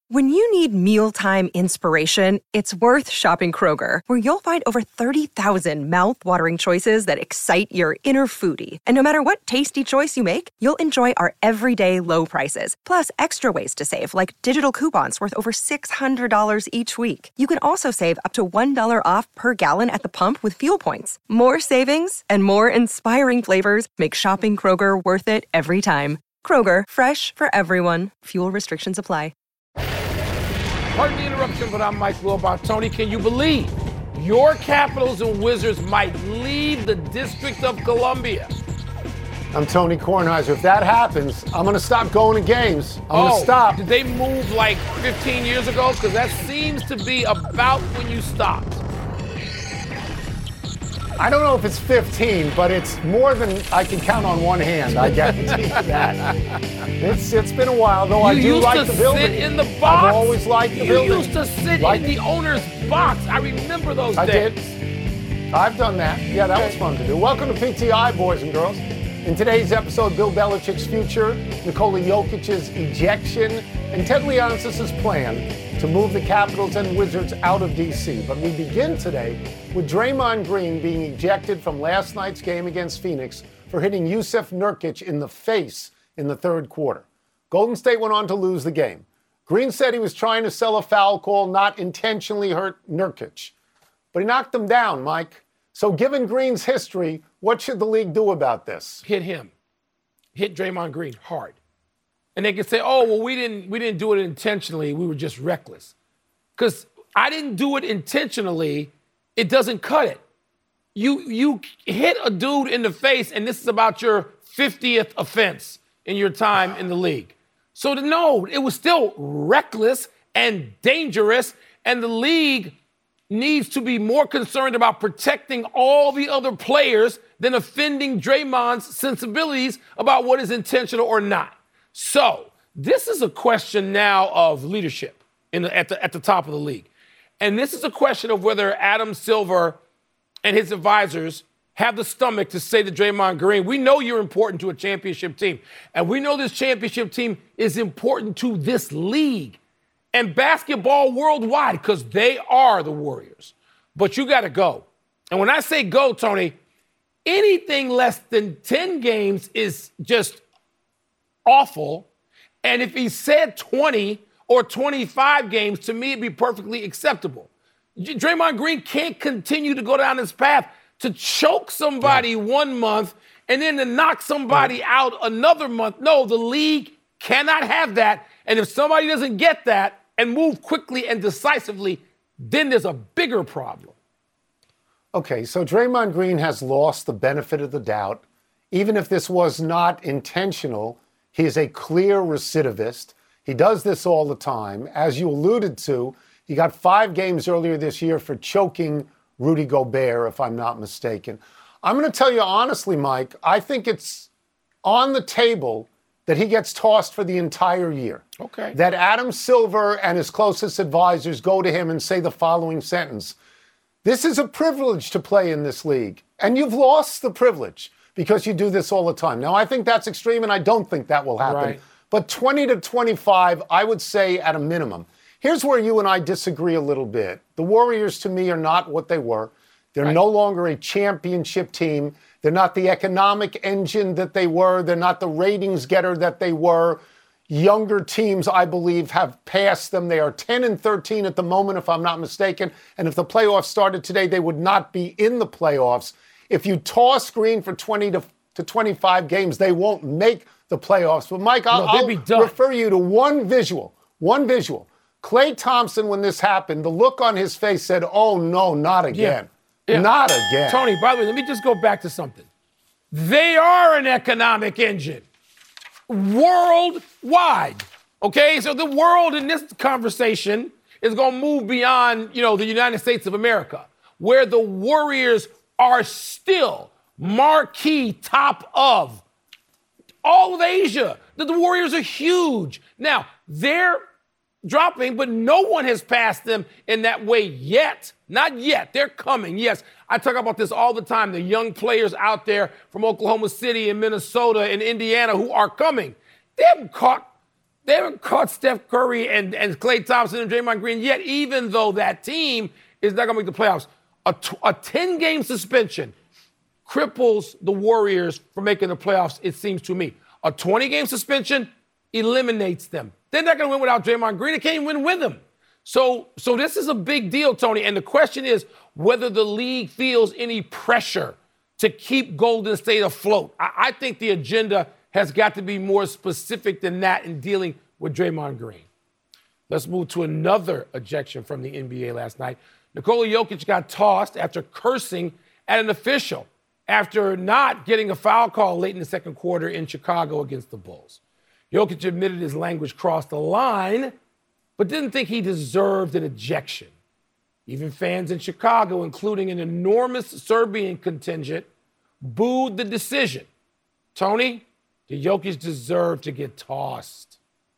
When you need mealtime inspiration, it's worth shopping Kroger, where you'll find over 30,000 mouth-watering choices that excite your inner foodie. And no matter what tasty choice you make, you'll enjoy our everyday low prices, plus extra ways to save, like digital coupons worth over $600 each week. You can also save up to $1 off per gallon at the pump with fuel points. More savings and more inspiring flavors make shopping Kroger worth it every time. Kroger, fresh for everyone. Fuel restrictions apply. Pardon the interruption, but I'm Mike Wilbon. Tony, can you believe your Capitals and Wizards might leave the District of Columbia? I'm Tony Kornheiser. If that happens, I'm going to stop going to games. I'm going to stop. Did they move like 15 years ago? Because that seems to be about when you stopped. I don't know if it's 15, but it's more than I can count on one hand. I guarantee you that. It's been a while, though. I do like the building. You used to sit in the box. I've always liked the building. You used to sit in the owner's box. I remember those days. I did. I've done that. Yeah, that was fun to do. Welcome to PTI, boys and girls. In today's episode, Bill Belichick's future, Nikola Jokic's ejection, and Ted Leonsis' plan to move the Capitals and Wizards out of D.C. But we begin today with Draymond Green being ejected from last night's game against Phoenix for hitting Jusuf Nurkic in the face in the third quarter. Golden State went on to lose the game. Green said he was trying to sell a foul call, not intentionally hurt Nurkic. But he knocked him down, Mike. So given Green's history, what should the league do about this? Hit him. Hit Draymond Green hard. And they can say, oh, well, we didn't do it intentionally. We were just reckless. Because I didn't do it intentionally. It doesn't cut it. You hit a dude in the face, and this is about your 50th offense in your time in the league. So no, it was still reckless and dangerous, and the league needs to be more concerned about protecting all the other players than offending Draymond's sensibilities about what is intentional or not. So this is a question now of leadership at the top of the league. And this is a question of whether Adam Silver and his advisors have the stomach to say to Draymond Green, we know you're important to a championship team. And we know this championship team is important to this league and basketball worldwide because they are the Warriors. But you got to go. And when I say go, Tony, anything less than 10 games is just awful. And if he said 20 or 25 games, to me, it'd be perfectly acceptable. Draymond Green can't continue to go down this path to choke somebody 1 month and then to knock somebody out another month. No, the league cannot have that. And if somebody doesn't get that and move quickly and decisively, then there's a bigger problem. Okay, so Draymond Green has lost the benefit of the doubt. Even if this was not intentional, he is a clear recidivist. He does this all the time. As you alluded to, he got 5 games earlier this year for choking Rudy Gobert, if I'm not mistaken. I'm going to tell you honestly, Mike, I think it's on the table that he gets tossed for the entire year. Okay. That Adam Silver and his closest advisors go to him and say the following sentence. This is a privilege to play in this league, and you've lost the privilege because you do this all the time. Now, I think that's extreme, and I don't think that will happen. Right. But 20 to 25, I would say at a minimum. Here's where you and I disagree a little bit. The Warriors, to me, are not what they were. They're no longer a championship team. They're not the economic engine that they were. They're not the ratings getter that they were. Younger teams, I believe, have passed them. They are 10-13 at the moment, if I'm not mistaken. And if the playoffs started today, they would not be in the playoffs. If you toss Green for 20 to 25 games, they won't make the playoffs. But, Mike, I'll refer you to one visual. Klay Thompson, when this happened, the look on his face said, oh, no, not again. Yeah. Not again. Tony, by the way, let me just go back to something. They are an economic engine worldwide. Okay, so the world in this conversation is going to move beyond, the United States of America, where the Warriors are still marquee top of all of Asia. The Warriors are huge. Now, they're dropping, but no one has passed them in that way yet. Not yet. They're coming. Yes, I talk about this all the time. The young players out there from Oklahoma City and Minnesota and Indiana who are coming. They haven't caught They haven't caught Steph Curry and Klay Thompson and Draymond Green yet, even though that team is not going to make the playoffs. A 10-game suspension cripples the Warriors from making the playoffs, it seems to me. A 20-game suspension eliminates them. They're not going to win without Draymond Green. They can't even win with him. So this is a big deal, Tony. And the question is whether the league feels any pressure to keep Golden State afloat. I think the agenda has got to be more specific than that in dealing with Draymond Green. Let's move to another ejection from the NBA last night. Nikola Jokic got tossed after cursing at an official after not getting a foul call late in the second quarter in Chicago against the Bulls. Jokic admitted his language crossed the line, but didn't think he deserved an ejection. Even fans in Chicago, including an enormous Serbian contingent, booed the decision. Tony, did Jokic deserve to get tossed?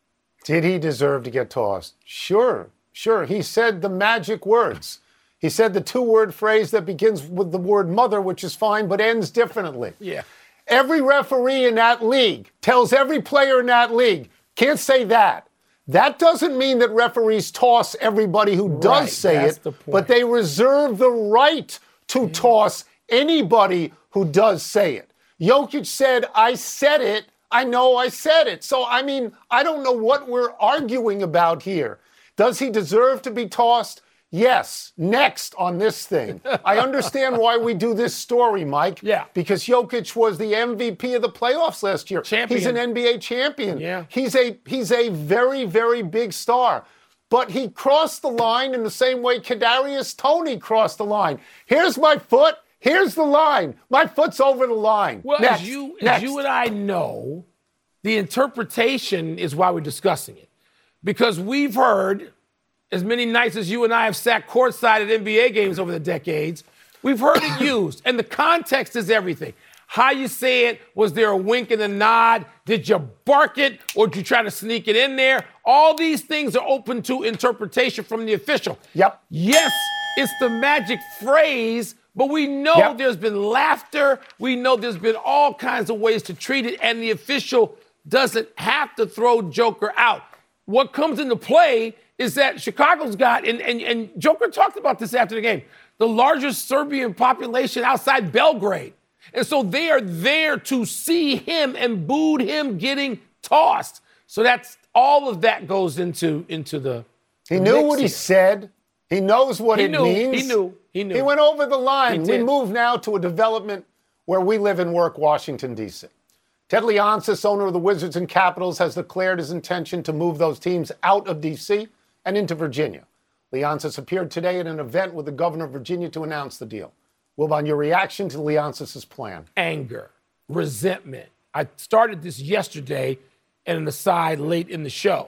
Did he deserve to get tossed? Sure. He said the magic words. He said the two-word phrase that begins with the word mother, which is fine, but ends differently. Yeah. Every referee in that league tells every player in that league, can't say that. That doesn't mean that referees toss everybody who does say it, but they reserve the right to toss anybody who does say it. Jokic said, I said it. I know I said it. So, I mean, I don't know what we're arguing about here. Does he deserve to be tossed? Yes. Next on this thing. I understand why we do this story, Mike. Yeah. Because Jokic was the MVP of the playoffs last year. Champion. He's an NBA champion. Yeah. He's a very, very big star. But he crossed the line in the same way Kadarius Toney crossed the line. Here's my foot. Here's the line. My foot's over the line. Well, Next. as you and I know, the interpretation is why we're discussing it. Because we've heard, as many nights as you and I have sat courtside at NBA games over the decades, we've heard it used. And the context is everything. How you say it, was there a wink and a nod? Did you bark it or did you try to sneak it in there? All these things are open to interpretation from the official. Yep. Yes, it's the magic phrase, but we know there's been laughter. We know there's been all kinds of ways to treat it, and the official doesn't have to throw Joker out. What comes into play is that Chicago's got, and Joker talked about this after the game, the largest Serbian population outside Belgrade. And so they are there to see him and booed him getting tossed. So that's all of that goes into the He knew what he said. He knows what it means. He knew. He went over the line. We move now to a development where we live and work, Washington, D.C. Ted Leonsis, owner of the Wizards and Capitals, has declared his intention to move those teams out of D.C. and into Virginia. Leonsis appeared today at an event with the governor of Virginia to announce the deal. Wilbon, your reaction to Leonsis' plan? Anger, resentment. I started this yesterday and an aside late in the show.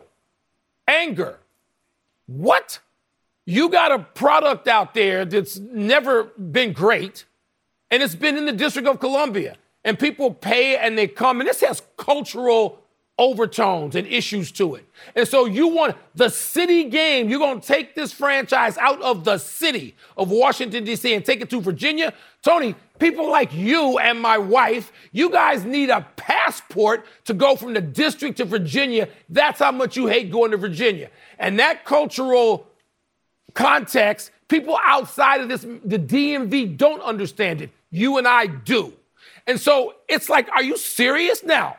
Anger. What? You got a product out there that's never been great, and it's been in the District of Columbia. And people pay and they come, and this has cultural overtones and issues to it. And so you want the city game. You're going to take this franchise out of the city of Washington, D.C. and take it to Virginia. Tony, people like you and my wife, you guys need a passport to go from the district to Virginia. That's how much you hate going to Virginia. And that cultural context, people outside of this, the DMV, don't understand it. You and I do. And so it's like, are you serious now?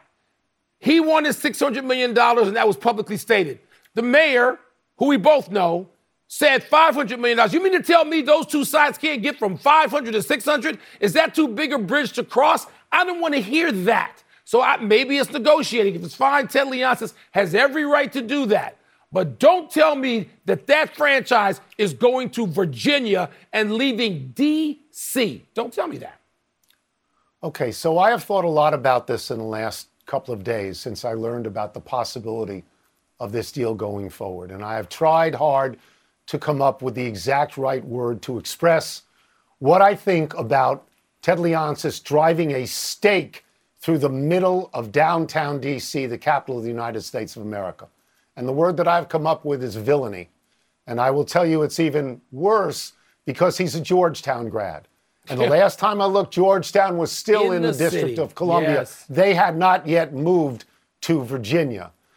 He wanted $600 million, and that was publicly stated. The mayor, who we both know, said $500 million. You mean to tell me those two sides can't get from 500 to 600? Is that too big a bridge to cross? I don't want to hear that. So maybe it's negotiating. If it's fine, Ted Leonsis has every right to do that. But don't tell me that franchise is going to Virginia and leaving D.C. Don't tell me that. Okay, so I have thought a lot about this in the last couple of days since I learned about the possibility of this deal going forward. And I have tried hard to come up with the exact right word to express what I think about Ted Leonsis driving a stake through the middle of downtown D.C., the capital of the United States of America. And the word that I've come up with is villainy. And I will tell you it's even worse because he's a Georgetown grad. And the last time I looked, Georgetown was still in the District of Columbia. Yes. They had not yet moved to Virginia.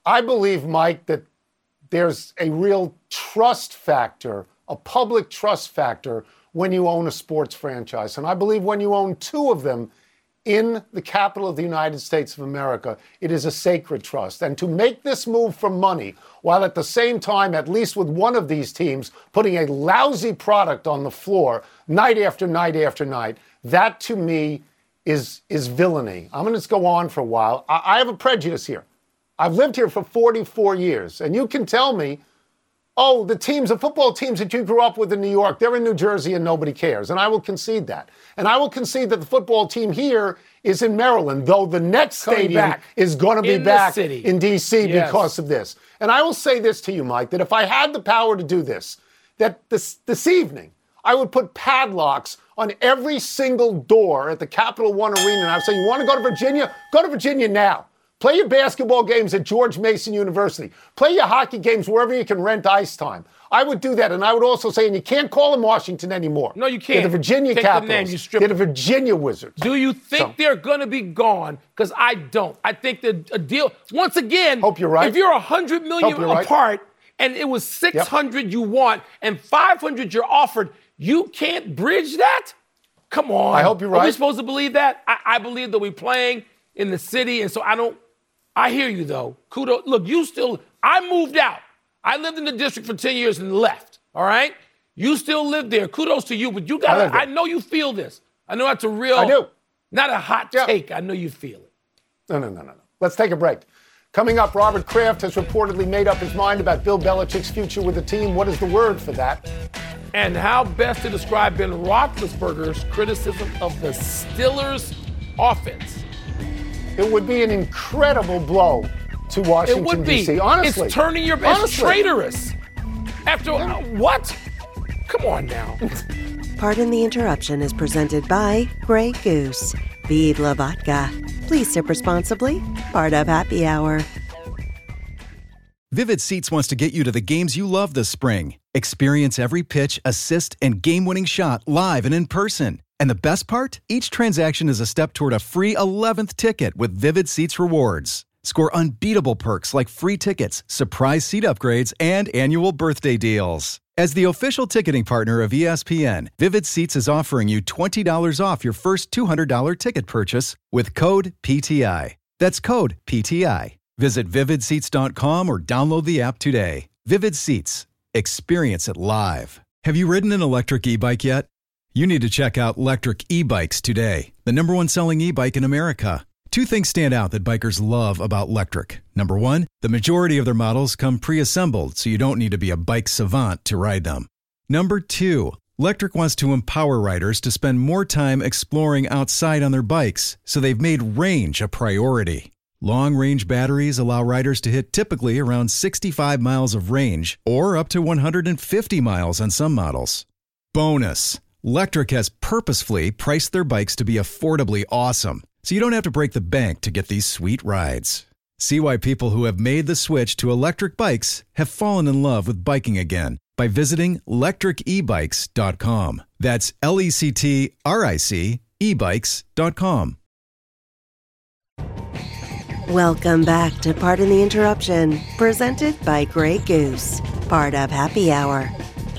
I believe, Mike, that there's a real trust factor, a public trust factor, when you own a sports franchise. And I believe when you own two of them in the capital of the United States of America, it is a sacred trust. And to make this move for money, while at the same time, at least with one of these teams, putting a lousy product on the floor night after night after night, that to me is villainy. I'm going to just go on for a while. I have a prejudice here. I've lived here for 44 years, and you can tell me, oh, the football teams that you grew up with in New York, they're in New Jersey and nobody cares. And I will concede that. And I will concede that the football team here is in Maryland, though the next stadium is going to be back in D.C. because of this. And I will say this to you, Mike, that if I had the power to do this, that this evening, I would put padlocks on every single door at the Capital One Arena. And I would say, you want to go to Virginia? Go to Virginia now. Play your basketball games at George Mason University. Play your hockey games wherever you can rent ice time. I would do that. And I would also say, and you can't call them Washington anymore. No, you can't. They're the Virginia Capitals. They're the Virginia Wizards. Do you think they're going to be gone? Because I don't. I think that a deal, once again, hope you're right. If you're $100 million apart and it was $600 you want and $500 you're offered, you can't bridge that? Come on. I hope you're right. Are we supposed to believe that? I believe that we're playing in the city, and so I hear you, though. Kudos. Look, I moved out. I lived in the district for 10 years and left, all right? You still live there. Kudos to you, but I know you feel this. I know that's a real, I do. Not a hot take. I know you feel it. No. Let's take a break. Coming up, Robert Kraft has reportedly made up his mind about Bill Belichick's future with the team. What is the word for that? And how best to describe Ben Roethlisberger's criticism of the Steelers' offense. It would be an incredible blow to Washington, D.C. Honestly. It's turning your best traitorous. After what? Come on now. Pardon the Interruption is presented by Grey Goose. Vive la vodka. Please sip responsibly. Part of Happy Hour. Vivid Seats wants to get you to the games you love this spring. Experience every pitch, assist, and game-winning shot live and in person. And the best part? Each transaction is a step toward a free 11th ticket with Vivid Seats rewards. Score unbeatable perks like free tickets, surprise seat upgrades, and annual birthday deals. As the official ticketing partner of ESPN, Vivid Seats is offering you $20 off your first $200 ticket purchase with code PTI. That's code PTI. Visit vividseats.com or download the app today. Vivid Seats. Experience it live. Have you ridden an electric e-bike yet? You need to check out Lectric E-Bikes today, the #1 selling e-bike in America. Two things stand out that bikers love about Lectric. Number one, the majority of their models come pre-assembled, so you don't need to be a bike savant to ride them. Number two, Lectric wants to empower riders to spend more time exploring outside on their bikes, so they've made range a priority. Long-range batteries allow riders to hit typically around 65 miles of range, or up to 150 miles on some models. Bonus! Lectric has purposefully priced their bikes to be affordably awesome, so you don't have to break the bank to get these sweet rides. See why people who have made the switch to electric bikes have fallen in love with biking again by visiting lectricebikes.com. That's LECTRIC ebikes.com. Welcome back to Pardon the Interruption, presented by Grey Goose, part of Happy Hour.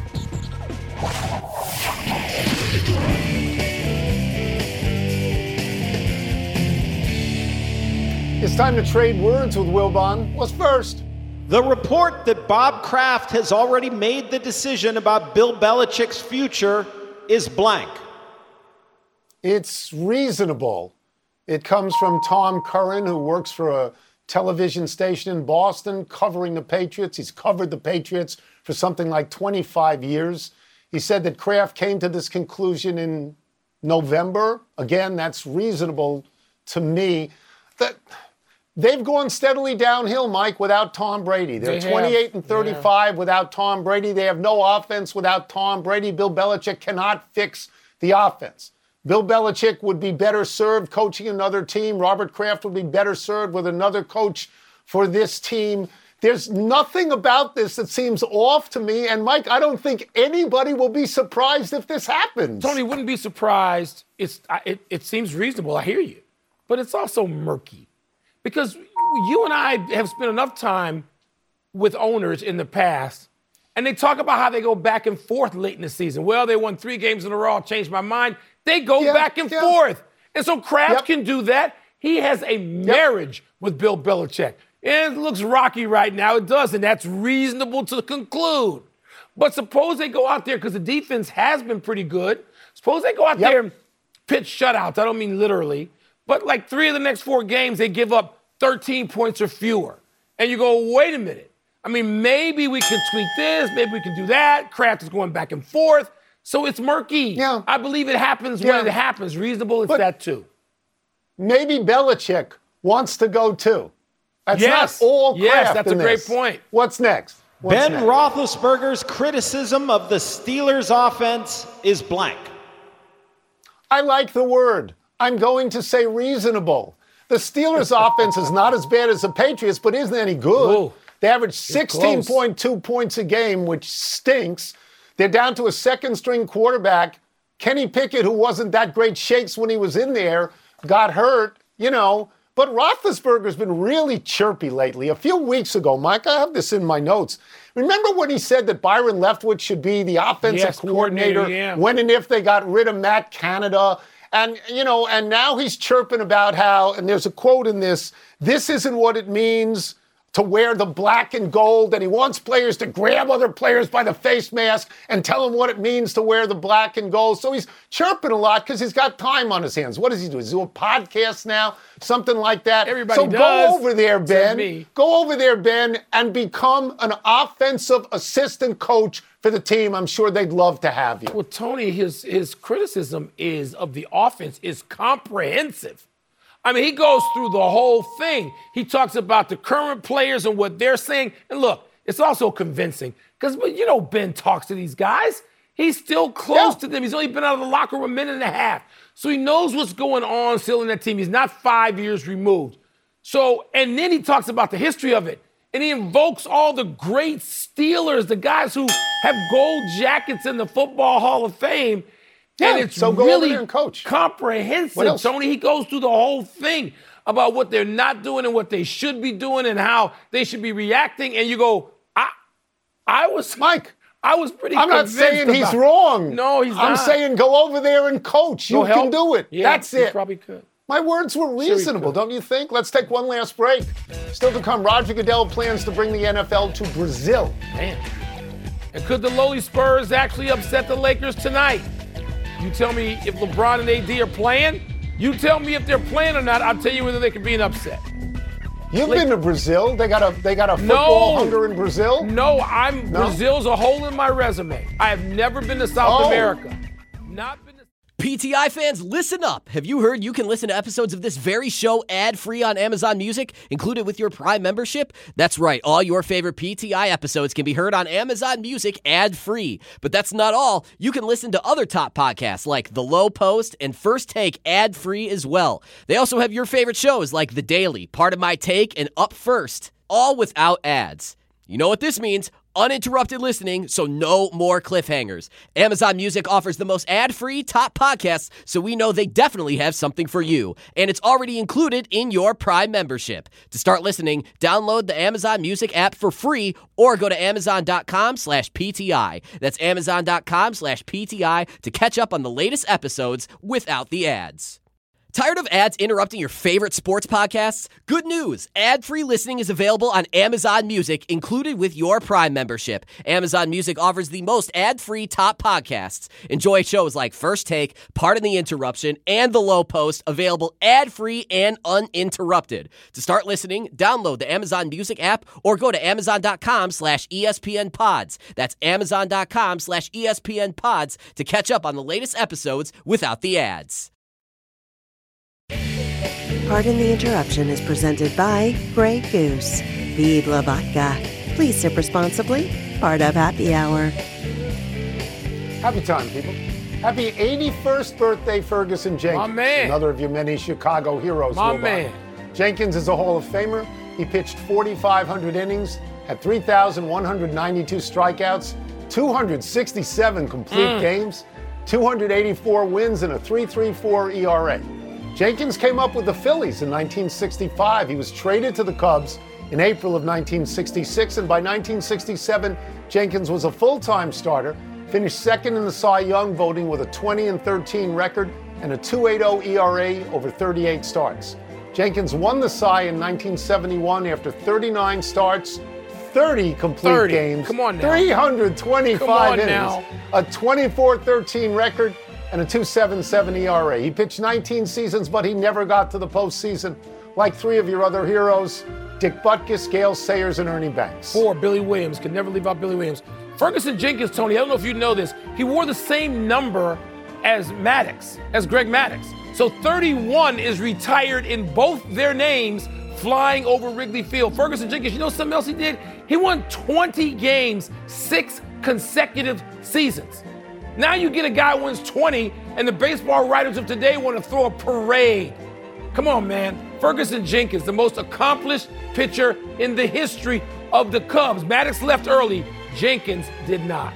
It's time to trade words with Wilbon. What's first? The report that Bob Kraft has already made the decision about Bill Belichick's future is blank. It's reasonable. It comes from Tom Curran, who works for a television station in Boston covering the Patriots. He's covered the Patriots for something like 25 years. He said that Kraft came to this conclusion in November. Again, that's reasonable to me. That they've gone steadily downhill, Mike, without Tom Brady. They're 28-35 without Tom Brady. They have no offense without Tom Brady. Bill Belichick cannot fix the offense. Bill Belichick would be better served coaching another team. Robert Kraft would be better served with another coach for this team. There's nothing about this that seems off to me. And, Mike, I don't think anybody will be surprised if this happens. Tony wouldn't be surprised. It seems reasonable. I hear you. But it's also murky. because you and I have spent enough time with owners in the past, and they talk about how they go back and forth late in the season. Well, they won 3 games in a row. I'll change my mind. They go back and forth. And so Kraft can do that. He has a marriage with Bill Belichick. And it looks rocky right now. It does, and that's reasonable to conclude. But suppose they go out there, because the defense has been pretty good. Suppose they go out there and pitch shutouts. I don't mean literally. But like 3 of the next 4 games, they give up 13 points or fewer. And you go, wait a minute. I mean, maybe we can tweak this. Maybe we can do that. Kraft is going back and forth. So it's murky. Yeah. I believe it happens when it happens. Reasonable, it's that too. Maybe Belichick wants to go too. That's not all Kraft. Yes, that's a great point. What's next? Ben Roethlisberger's criticism of the Steelers' offense is blank. I like the word. I'm going to say reasonable. The Steelers' offense is not as bad as the Patriots, but isn't any good. Ooh, they average 16.2 points a game, which stinks. They're down to a second-string quarterback. Kenny Pickett, who wasn't that great shakes when he was in there, got hurt, But Roethlisberger's been really chirpy lately. A few weeks ago, Mike, I have this in my notes. Remember when he said that Byron Leftwich should be the offensive coordinator when and if they got rid of Matt Canada? And, and now he's chirping about how, and there's a quote in this isn't what it means to wear the black and gold, and he wants players to grab other players by the face mask and tell them what it means to wear the black and gold. So he's chirping a lot because he's got time on his hands. What does he do? Does he do a podcast now? Something like that? Everybody does. Go over there, Ben. Go over there, Ben, and become an offensive assistant coach for the team. I'm sure they'd love to have you. Well, Tony, his criticism of the offense is comprehensive. I mean, he goes through the whole thing. He talks about the current players and what they're saying. And look, it's also convincing because, Ben talks to these guys. He's still close to them. He's only been out of the locker room a minute and a half. So he knows what's going on still in that team. He's not 5 years removed. So, and then he talks about the history of it. And he invokes all the great Steelers, the guys who have gold jackets in the Football Hall of Fame. Yeah, and it's so go really over there and coach. Comprehensive, Tony. He goes through the whole thing about what they're not doing and what they should be doing and how they should be reacting. And you go, I was pretty I'm not saying he's wrong. No, he's not. I'm saying go over there and coach. You can do it. Yeah, that's it. You probably could. My words were reasonable, don't you think? Let's take one last break. Still to come, Roger Goodell plans to bring the NFL to Brazil. Man. And could the lowly Spurs actually upset the Lakers tonight? You tell me if LeBron and AD are playing. You tell me if they're playing or not. I'll tell you whether they could be an upset. You've been to Brazil. They got a football hunger in Brazil? No, Brazil's a hole in my resume. I have never been to South America. Not been to PTI fans, listen up. Have you heard you can listen to episodes of this very show ad-free on Amazon Music, included with your Prime membership? That's right. All your favorite PTI episodes can be heard on Amazon Music ad-free. But that's not all. You can listen to other top podcasts like The Low Post and First Take ad-free as well. They also have your favorite shows like The Daily, Part of My Take, and Up First, all without ads. You know what this means? Uninterrupted listening, so no more cliffhangers. Amazon Music offers the most ad-free top podcasts, so we know they definitely have something for you. And it's already included in your Prime membership. To start listening, download the Amazon Music app for free or go to amazon.com/PTI. That's amazon.com/PTI to catch up on the latest episodes without the ads. Tired of ads interrupting your favorite sports podcasts? Good news! Ad-free listening is available on Amazon Music, included with your Prime membership. Amazon Music offers the most ad-free top podcasts. Enjoy shows like First Take, Pardon the Interruption, and The Low Post, available ad-free and uninterrupted. To start listening, download the Amazon Music app or go to amazon.com/ESPNpods. That's amazon.com/ESPNpods to catch up on the latest episodes without the ads. Pardon the Interruption is presented by Grey Goose. Vive la vodka. Please sip responsibly. Part of Happy Hour. Happy time, people. Happy 81st birthday, Ferguson Jenkins. My man. Another of your many Chicago heroes. My man. Jenkins is a Hall of Famer. He pitched 4,500 innings, had 3,192 strikeouts, 267 complete games, 284 wins, and a 3.34 ERA. Jenkins came up with the Phillies in 1965. He was traded to the Cubs in April of 1966, and by 1967, Jenkins was a full-time starter, finished second in the Cy Young voting with a 20-13 record and a 2.80 ERA over 38 starts. Jenkins won the Cy in 1971 after 39 starts, 30 complete games, Come on now. 325 innings, now. a 24-13 record, and a 2.77 ERA. He pitched 19 seasons, but he never got to the postseason. Like three of your other heroes, Dick Butkus, Gale Sayers, and Ernie Banks. 4, Billy Williams. Could never leave out Billy Williams. Ferguson Jenkins, Tony, I don't know if you know this. He wore the same number as Greg Maddux. So 31 is retired in both their names, flying over Wrigley Field. Ferguson Jenkins, you know something else he did? He won 20 games, 6 consecutive seasons. Now you get a guy who wins 20, and the baseball writers of today want to throw a parade. Come on, man. Ferguson Jenkins, the most accomplished pitcher in the history of the Cubs. Maddux left early. Jenkins did not.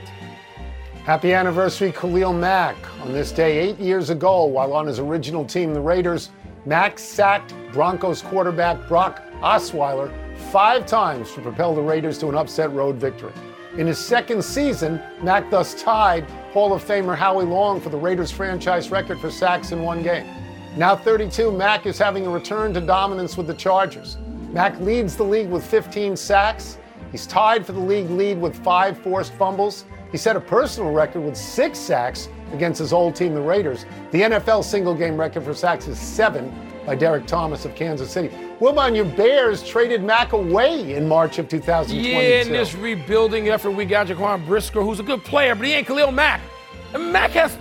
Happy anniversary, Khalil Mack. On this day 8 years ago, while on his original team, the Raiders, Mack sacked Broncos quarterback Brock Osweiler 5 times to propel the Raiders to an upset road victory. In his second season, Mack thus tied Hall of Famer Howie Long for the Raiders franchise record for sacks in one game. Now 32, Mack is having a return to dominance with the Chargers. Mack leads the league with 15 sacks. He's tied for the league lead with 5 forced fumbles. He set a personal record with 6 sacks against his old team, the Raiders. The NFL single-game record for sacks is 7 by Derek Thomas of Kansas City. Wilbon, your Bears traded Mack away in March of 2022. Yeah, in this rebuilding effort, we got Jaquan Brisker, who's a good player, but he ain't Khalil Mack. And Mack has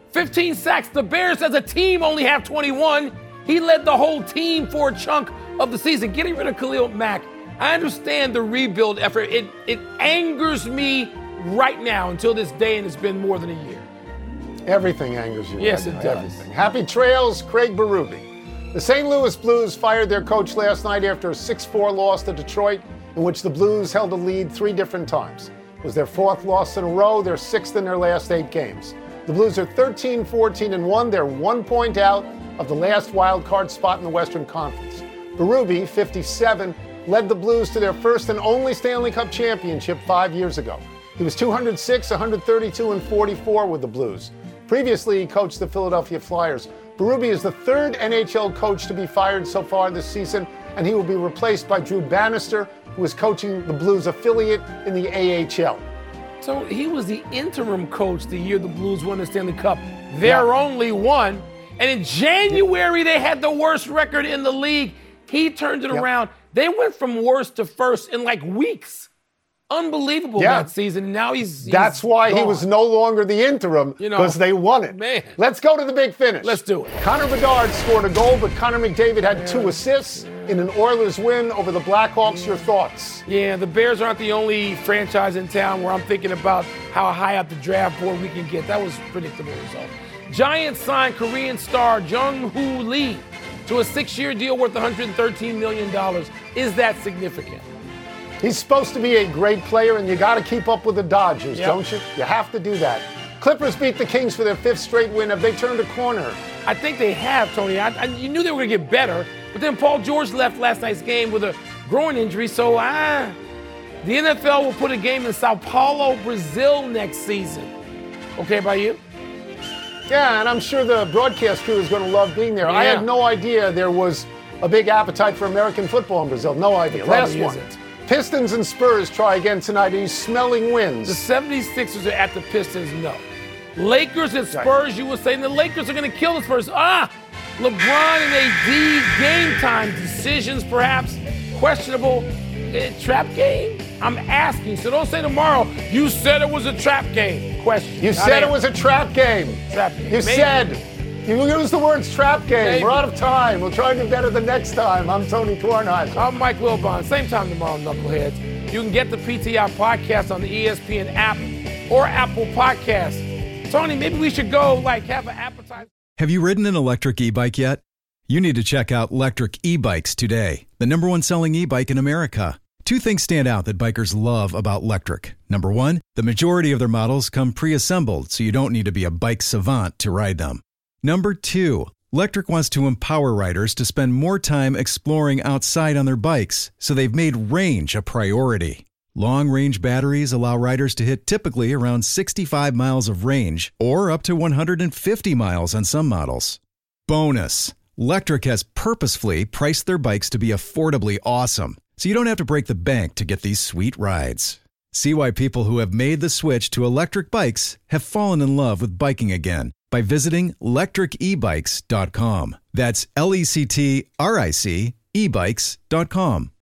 15 sacks. The Bears as a team only have 21. He led the whole team for a chunk of the season. Getting rid of Khalil Mack, I understand the rebuild effort. It angers me right now until this day, and it's been more than a year. Everything angers you. Yes, right it now, does. Everything. Happy trails, Craig Berube. The St. Louis Blues fired their coach last night after a 6-4 loss to Detroit, in which the Blues held a lead 3 different times. It was their 4th loss in a row, their 6th in their last 8 games. The Blues are 13-14-1. They're 1 point out of the last wild card spot in the Western Conference. Berube, 57, led the Blues to their first and only Stanley Cup championship 5 years ago. He was 206, 132, and 44 with the Blues. Previously, he coached the Philadelphia Flyers. Berube is the 3rd NHL coach to be fired so far this season, and he will be replaced by Drew Bannister, who is coaching the Blues affiliate in the AHL. So he was the interim coach the year the Blues won the Stanley Cup. Their only one. And in January, they had the worst record in the league. He turned it around. They went from worst to first in like weeks. Unbelievable that season. And now he's That's why gone. he was no longer the interim, because they won it. Man. Let's go to the big finish. Let's do it. Connor Bedard scored a goal, but Connor McDavid had 2 assists in an Oilers win over the Blackhawks. Your thoughts? Yeah, the Bears aren't the only franchise in town where I'm thinking about how high up the draft board we can get. That was a predictable result. Giants signed Korean star Jung-Hoo Lee to a 6-year deal worth $113 million. Is that significant? He's supposed to be a great player, and you got to keep up with the Dodgers, don't you? You have to do that. Clippers beat the Kings for their 5th straight win. Have they turned a corner? I think they have, Tony. You knew they were going to get better, but then Paul George left last night's game with a groin injury, so the NFL will put a game in Sao Paulo, Brazil next season. Okay by you? Yeah, and I'm sure the broadcast crew is going to love being there. Yeah. I had no idea there was a big appetite for American football in Brazil. No idea. Last one. Isn't. Pistons and Spurs try again tonight. Are you smelling wins? The 76ers are at the Pistons, no. Lakers and Spurs, you were saying the Lakers are going to kill the Spurs. LeBron and AD, game time decisions perhaps, questionable. Trap game? I'm asking, so don't say tomorrow, you said it was a trap game. Question. You said it was a trap game. Trap game. You said. You use the words trap game. Maybe. We're out of time. We'll try to do better the next time. I'm Tony Kornheiser. I'm Mike Wilbon. Same time tomorrow, Knuckleheads. You can get the PTI podcast on the ESPN app or Apple Podcasts. Tony, maybe we should go have an appetizer. Have you ridden an electric e-bike yet? You need to check out Lectric E-Bikes today, the #1 selling e-bike in America. 2 things stand out that bikers love about Lectric. Number 1, the majority of their models come pre-assembled, so you don't need to be a bike savant to ride them. Number 2, Lectric wants to empower riders to spend more time exploring outside on their bikes, so they've made range a priority. Long-range batteries allow riders to hit typically around 65 miles of range or up to 150 miles on some models. Bonus! Lectric has purposefully priced their bikes to be affordably awesome, so you don't have to break the bank to get these sweet rides. See why people who have made the switch to electric bikes have fallen in love with biking again by visiting lectricebikes.com. That's LECTRIC ebikes.com.